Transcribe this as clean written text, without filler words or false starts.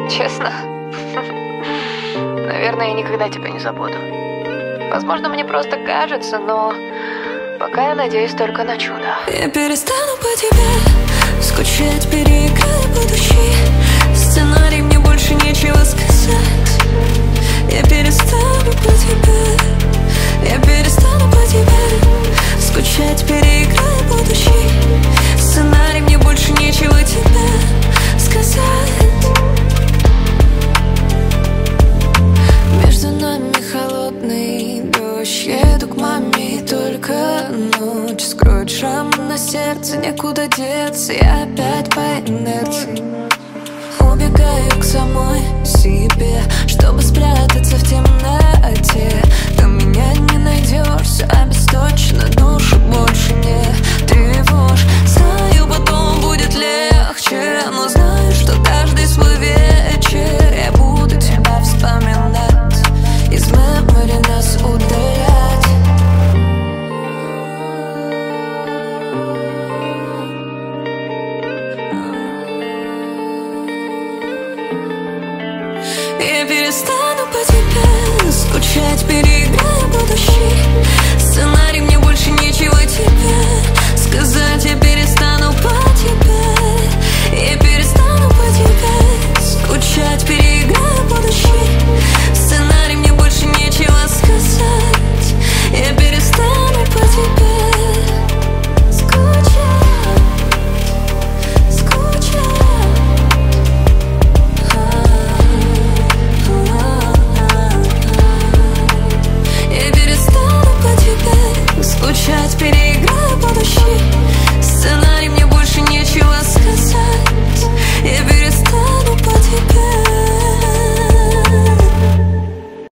Честно? Наверное, я никогда тебя не забуду. Возможно, мне просто кажется, но пока я надеюсь только на чудо. Я перестану по тебе скучать, переиграю будущий сценарий, мне больше нечего сказать. Я перестану по тебе, я перестану по тебе скучать, переиграю будущий сценарий, мне больше нечего тебе сказать. Между нами холодный дождь, еду к маме и только ночь скроет шрам на сердце, некуда деться, я опять по инерции убегаю к самой себе, чтобы спрятаться в темноте. Там меня не найдешь, все обесточено, душу больше не тревожь. Знаю, потом будет легче, но знаю, что каждый свой вечер я буду тебя вспоминать, из мемори нас удалять. Я перестану по тебе скучать, переиграю будущий